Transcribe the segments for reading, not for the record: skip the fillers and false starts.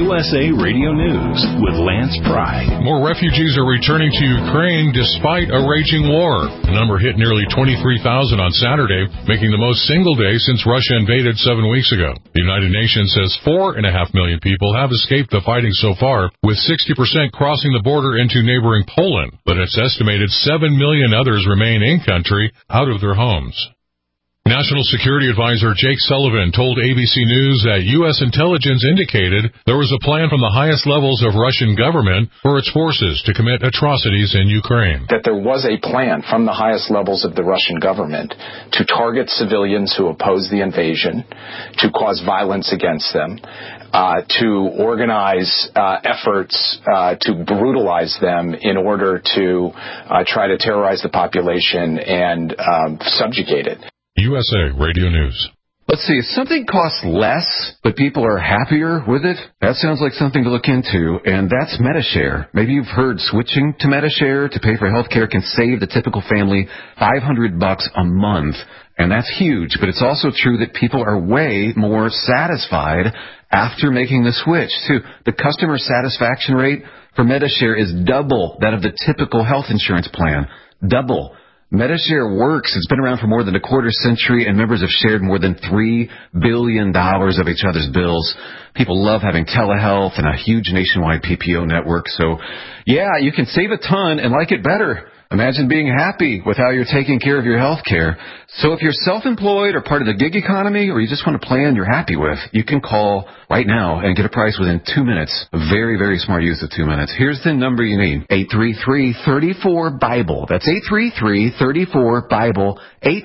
USA Radio News with Lance Pry. More refugees are returning to Ukraine despite a raging war. The number hit nearly 23,000 on Saturday, making the most single day since Russia invaded 7 weeks ago. The United Nations says 4.5 million people have escaped the fighting so far, with 60% crossing the border into neighboring Poland, but it's estimated 7 million others remain in-country, out of their homes. National Security Advisor Jake Sullivan told ABC News that U.S. intelligence indicated there was a plan from the highest levels of Russian government for its forces to commit atrocities in Ukraine. That there was a plan from the highest levels of the Russian government to target civilians who oppose the invasion, to cause violence against them, to organize efforts to brutalize them in order to try to terrorize the population and subjugate it. USA Radio News. Let's see, if something costs less, but people are happier with it, that sounds like something to look into, and that's Medi-Share. Maybe you've heard switching to Medi-Share to pay for health care can save the typical family $500 a month, and that's huge, but it's also true that people are way more satisfied after making the switch, too. The customer satisfaction rate for Medi-Share is double that of the typical health insurance plan. Double. Medi-Share works. It's been around for more than a quarter century, and members have shared more than $3 billion of each other's bills. People love having telehealth and a huge nationwide PPO network. So, yeah, you can save a ton and like it better. Imagine being happy with how you're taking care of your health care. So if you're self-employed or part of the gig economy, or you just want a plan you're happy with, you can call right now and get a price within 2 minutes. A very, very smart use of 2 minutes. Here's the number you need. 833-34-BIBLE. That's 833-34-BIBLE.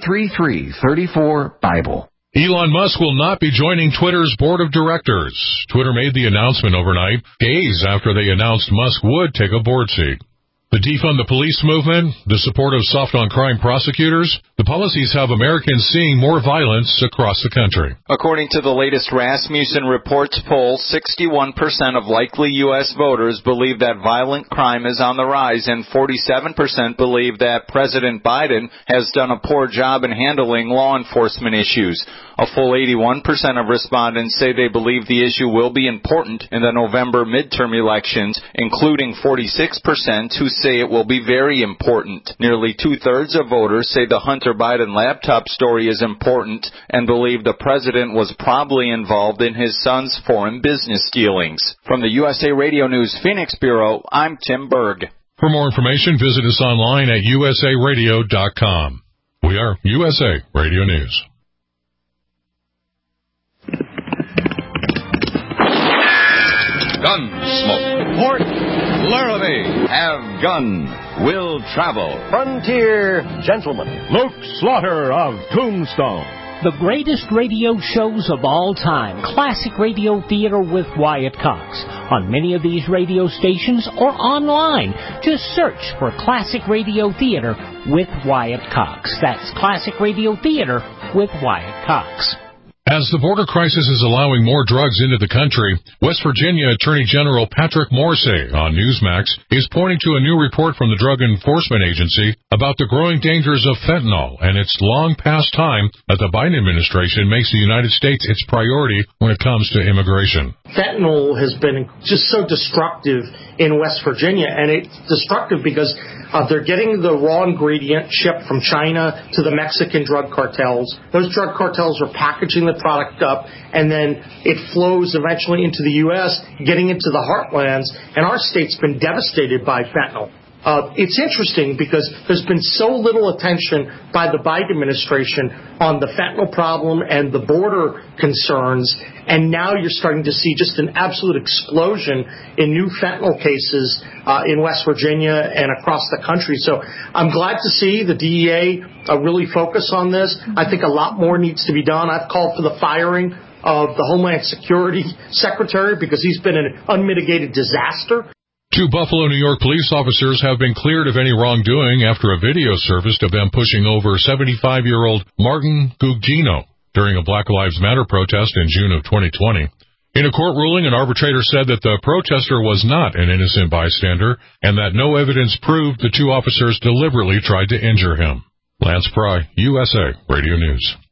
833-34-BIBLE. Elon Musk will not be joining Twitter's board of directors. Twitter made the announcement overnight, days after they announced Musk would take a board seat. The defund the police movement, the support of soft-on-crime prosecutors, the policies have Americans seeing more violence across the country. According to the latest Rasmussen Reports poll, 61% of likely U.S. voters believe that violent crime is on the rise, and 47% believe that President Biden has done a poor job in handling law enforcement issues. A full 81% of respondents say they believe the issue will be important in the November midterm elections, including 46% who say it will be very important. Nearly two-thirds of voters say the Hunter Biden laptop story is important and believe the president was probably involved in his son's foreign business dealings. From the USA Radio News Phoenix Bureau, I'm Tim Berg. For more information, visit us online at usaradio.com. We are USA Radio News. Gunsmoke. Port Laramie. Have gun. Will travel. Frontier Gentleman. Luke Slaughter of Tombstone. The greatest radio shows of all time. Classic Radio Theater with Wyatt Cox. On many of these radio stations or online. Just search for Classic Radio Theater with Wyatt Cox. That's Classic Radio Theater with Wyatt Cox. As the border crisis is allowing more drugs into the country, West Virginia Attorney General Patrick Morrisey on Newsmax is pointing to a new report from the Drug Enforcement Agency about the growing dangers of fentanyl, and it's long past time that the Biden administration makes the United States its priority when it comes to immigration. Fentanyl has been just so destructive in West Virginia, and it's destructive because they're getting the raw ingredient shipped from China to the Mexican drug cartels. Those drug cartels are packaging the product up, and then it flows eventually into the U.S., getting into the heartlands, and our state's been devastated by fentanyl. It's interesting because there's been so little attention by the Biden administration on the fentanyl problem and the border concerns, and now you're starting to see just an absolute explosion in new fentanyl cases in West Virginia and across the country. So I'm glad to see the DEA really focus on this. I think a lot more needs to be done. I've called for the firing of the Homeland Security Secretary because he's been an unmitigated disaster. 2 Buffalo, New York police officers have been cleared of any wrongdoing after a video surfaced of them pushing over 75-year-old Martin Gugino during a Black Lives Matter protest in June of 2020. In a court ruling, an arbitrator said that the protester was not an innocent bystander and that no evidence proved the 2 officers deliberately tried to injure him. Lance Pry, USA Radio News.